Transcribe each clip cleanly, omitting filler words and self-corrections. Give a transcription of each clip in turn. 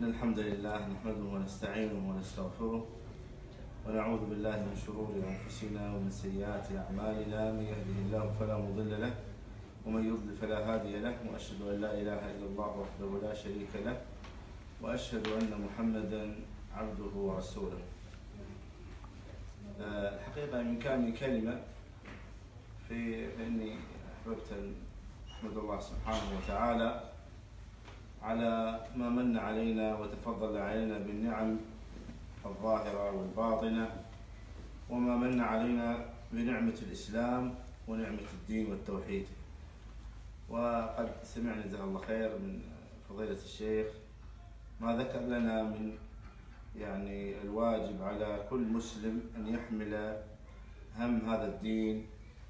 إن الحمد لله نحمده ونستعينه ونستغفره ونعوذ بالله من شرور أنفسنا ومن سيئات أعمالنا. من يهده الله فلا مضل له ومن يضلل فلا هادي له، وأشهد أن لا إله إلا الله وحده لا شريك له، وأشهد أن محمدا عبده ورسوله. الحقيقة من كان كلمة فإني أحببت أن أحمد الله سبحانه وتعالى على ما من علينا وتفضل علينا بالنعم الظاهرة والباطنة، وما من علينا بنعمة الإسلام ونعمة الدين والتوحيد. وقد سمعنا جزاه الله خير من فضيلة الشيخ ما ذكر لنا من الواجب على كل مسلم أن يحمل هم هذا الدين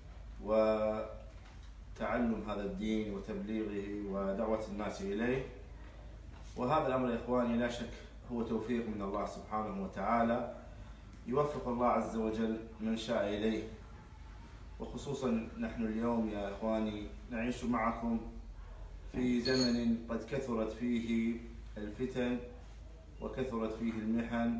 وتعلم هذا الدين وتبليغه ودعوة الناس إليه. وهذا الأمر يا إخواني لا شك هو توفيق من الله سبحانه وتعالى، يوفق الله عز وجل من شاء إليه. وخصوصا نحن اليوم يا إخواني نعيش معكم في زمن قد كثرت فيه الفتن وكثرت فيه المحن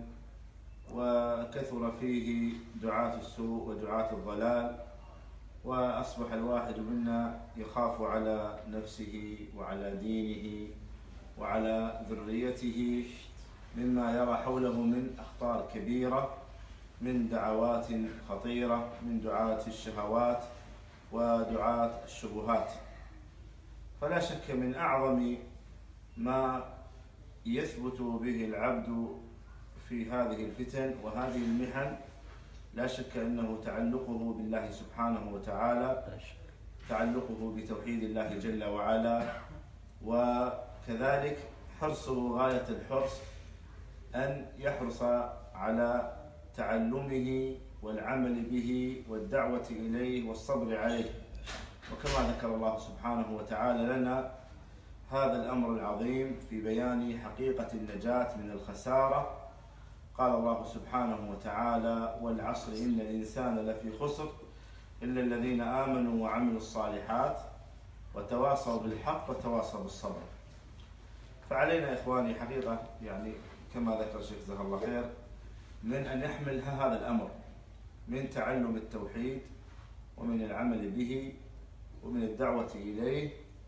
وكثر فيه دعاة السوء ودعاة الضلال، وأصبح الواحد منا يخاف على نفسه وعلى دينه وعلى ذريته مما يرى حوله من أخطار كبيرة، من دعوات خطيرة، من دعاة الشهوات ودعاة الشبهات. فلا شك من أعظم ما يثبت به العبد في هذه الفتن وهذه المحن لا شك أنه تعلقه بالله سبحانه وتعالى، تعلقه بتوحيد الله جل وعلا، وكذلك حرصه غاية الحرص أن يحرص على تعلمه والعمل به والدعوة إليه والصبر عليه. وكما ذكر الله سبحانه وتعالى لنا هذا الأمر العظيم في بيان حقيقة النجاة من الخسارة، قال الله سبحانه وتعالى: والعصر إن الإنسان لفي خسر إلا الذين آمنوا وعملوا الصالحات وتواصوا بالحق وتواصوا بالصبر. فعلينا يا إخواني حقيقة كما ذكر الشيخ جزاه الله خير من أن نحمل هذا الأمر من تعلم التوحيد ومن العمل به ومن الدعوة إليه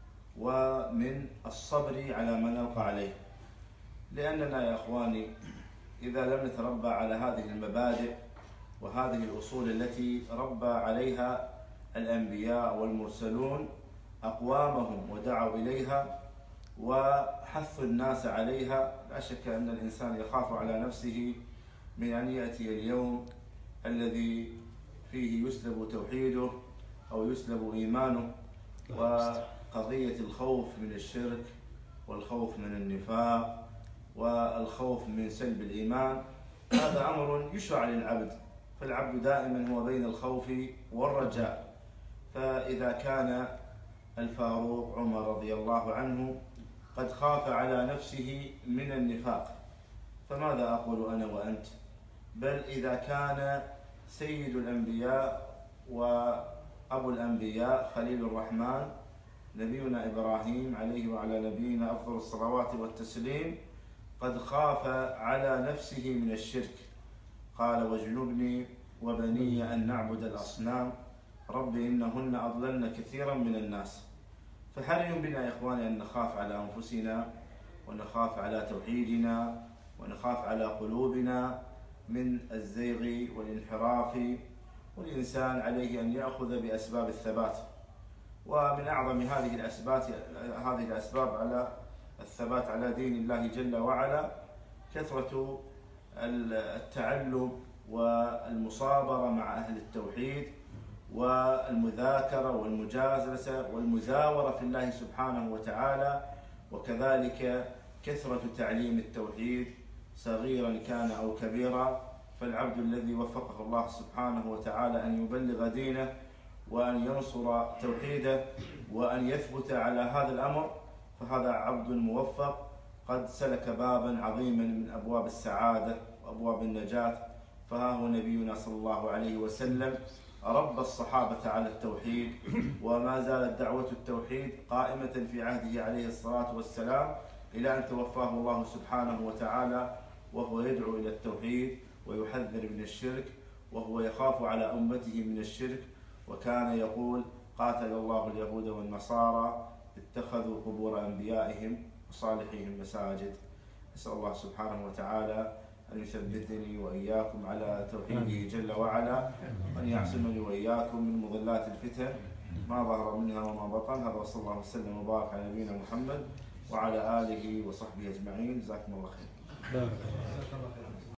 ومن الصبر على ما نلقى عليه. لأننا يا إخواني إذا لم نتربى على هذه المبادئ وهذه الأصول التي ربى عليها الأنبياء والمرسلون أقوامهم ودعوا إليها وحثوا الناس عليها، لا شك أن الإنسان يخاف على نفسه من أن يأتي اليوم الذي فيه يسلب توحيده أو يسلب إيمانه. وقضية الخوف من الشرك والخوف من النفاق والخوف من سلب الإيمان هذا أمر يشرع للعبد، فالعبد دائما هو بين الخوف والرجاء. فإذا كان الفاروق عمر رضي الله عنه قد خاف على نفسه من النفاق، فماذا أقول أنا وأنت؟ بل إذا كان سيد الأنبياء وأبو الأنبياء خليل الرحمن نبينا إبراهيم عليه وعلى نبينا أفضل الصلوات والتسليم قد خاف على نفسه من الشرك، قال: واجنبني وبني أن نعبد الأصنام رب إنهن أضللن كثيرا من الناس. فحري بنا يا إخواني أن نخاف على أنفسنا ونخاف على توحيدنا ونخاف على قلوبنا من الزيغ والانحراف، والإنسان عليه أن يأخذ بأسباب الثبات. ومن أعظم هذه الأسباب على الثبات على دين الله جل وعلا كثرة التعلم والمصابرة مع أهل التوحيد والمذاكرة والمجالسة والمزاورة في الله سبحانه وتعالى، وكذلك كثرة تعليم التوحيد صغيرا كان أو كبيرا. فالعبد الذي وفقه الله سبحانه وتعالى أن يبلغ دينه وأن ينصر توحيده وأن يثبت على هذا الأمر فهذا عبد موفق قد سلك بابا عظيما من أبواب السعادة وأبواب النجاة. فها هو نبينا صلى الله عليه وسلم ربى الصحابة على التوحيد، وما زالت دعوة التوحيد قائمة في عهده عليه الصلاة والسلام إلى أن توفاه الله سبحانه وتعالى وهو يدعو إلى التوحيد ويحذر من الشرك، وهو يخاف على أمته من الشرك، وكان يقول: قاتل الله اليهود والنصارى اتخذوا قبور أنبيائهم وصالحيهم مساجد. أسأل الله سبحانه وتعالى أن يثبتني وإياكم على توحيده جل وعلا، وأن يعصمني وإياكم من مضلات الفتن ما ظهر منها وما بطن. هذا وصلى الله وسلم وبارك على نبينا محمد وعلى آله وصحبه أجمعين. جزاكم الله خير.